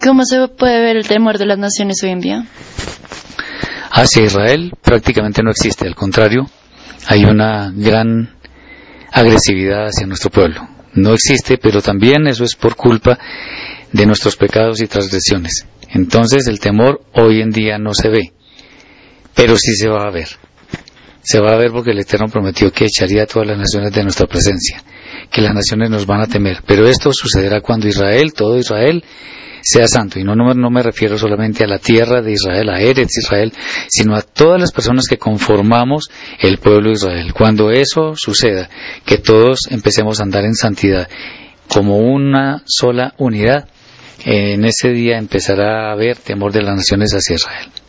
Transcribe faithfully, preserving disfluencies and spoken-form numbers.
¿Cómo se puede ver el temor de las naciones hoy en día? Hacia Israel prácticamente no existe, al contrario, hay una gran agresividad hacia nuestro pueblo. No existe, pero también eso es por culpa de nuestros pecados y transgresiones. Entonces el temor hoy en día no se ve, pero sí se va a ver. Se va a ver porque el Eterno prometió que echaría a todas las naciones de nuestra presencia, que las naciones nos van a temer. Pero esto sucederá cuando Israel, todo Israel, sea santo. Y no, no, no me refiero solamente a la tierra de Israel, a Eretz Israel, sino a todas las personas que conformamos el pueblo de Israel. Cuando eso suceda, que todos empecemos a andar en santidad como una sola unidad, en ese día empezará a haber temor de las naciones hacia Israel.